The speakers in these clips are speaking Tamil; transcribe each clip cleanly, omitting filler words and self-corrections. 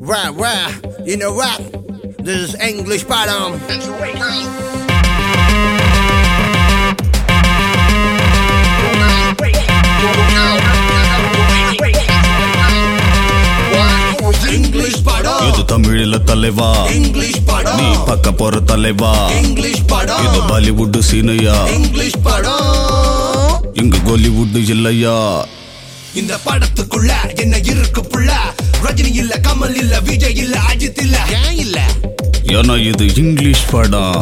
Rah, you know what? This is English Padam. English Padam. இது தமிழில தலைவா English Padam. நீ பக்க போற தலைவா English Padam. இது பாலிவுட் சீனையா English Padam. இங்க கோலிவுட் இல்லையா இந்த படத்துக்குள்ள என்ன இருக்கு புள்ள ரஜினி இல்ல கமல் இல்ல விஜய் இல்ல அஜித் இல்ல ஏன் இல்ல ஏன்னா இது இங்கிலீஷ் படம்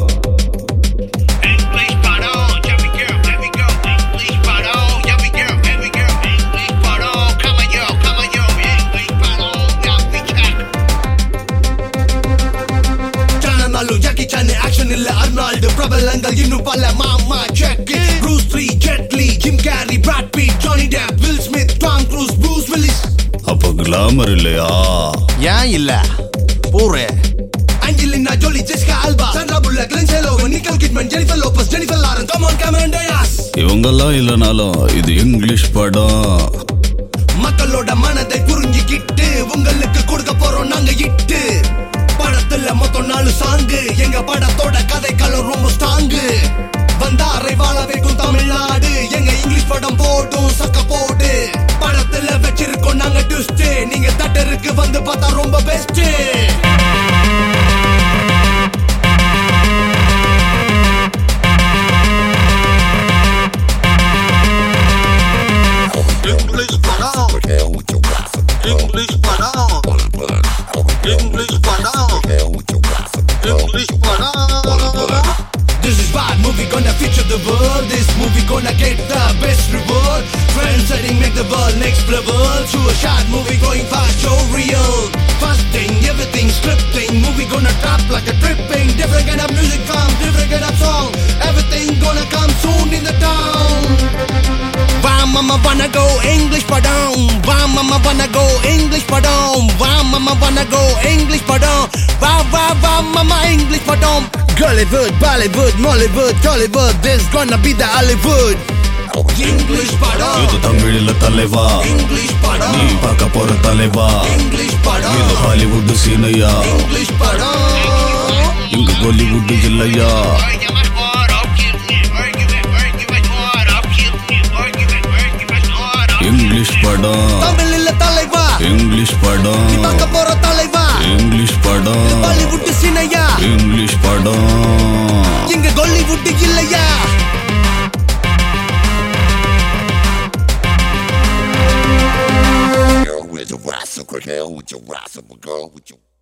English Padam. Here we go. English Padam. Here we go. English Padam. Come on yo. English Padam. Now we check. Chanalu Jackie Chan action illa Arnold பிரபலங்கள் இன்னும் பல மாமா check it. Bruce Lee, Jet Li, Jim Carrey, Brad Pitt, Johnny Depp, Will Smith, Tom Cruise, Bruce Willis. அப்ப கிளாமர் இல்லையா ஏன் இல்ல பூரே Angelina Jolie, Jessica Alba, Sandra Bullock, Lindsay Lohan, Nicole Kidman, Jennifer Lopez, Jennifer Lawrence. Come on, Cameron Diaz. இவங்கெல்லாம் இல்லனாலும் இது இங்கிலீஷ் படம் மக்களோட மனதை புரிஞ்சுக்கிட்டு உங்களுக்கு கொடுக்க போறோம் நாங்க இட்டு படத்துல மொத்தம் 4 சாங்கு எங்க படத்தோட கதைக்களம் ரொம்ப ஸ்ட்ராங்கு வந்தாரை வாழ வைக்கும் தமிழ்நாடு எங்க இங்கிலீஷ் படம் போட்டும் சக்க போடு படத்துல வச்சிருக்கோம் நாங்க ட்விஸ்ட் நீங்க தட்டருக்கு வந்து பார்த்தா ரொம்ப best English Padam. English Padam. English Padam. English Padam. This is bad movie gonna feature the world. This movie gonna get the best reward. Trend setting make the world next level. To a short movie going fast, so real. Fast thing, everything scripting. Movie gonna trap like a tripping. Different kind of music come, different kind of song. Everything gonna come soon in the town. Why mama wanna go English Padam? Why mama wanna go English Padam? Why mama wanna go English Padam? Why mama English Padam? Gollywood, Bollywood, Mollywood, Tollywood, this gonna be the Hollywood. English Padam. இது தமிழில தலைவா English Padam. நீ பக்க போற தலைவா English Padam. இது ஹாலிவுட் சீனையா English Padam. இங்க கோலிவுட் இல்லையா இங்கிலீஷ் படம் தமிழில தலைவா இங்கிலீஷ் படம் நீ பார்க்க போற தலைவா இங்கிலீஷ் படம் பாலிவுட் சீனையா இங்கிலீஷ் படம் இங்க கோலிவுட் இல்லையா Girl with your rascal, girl with your rascal, girl with your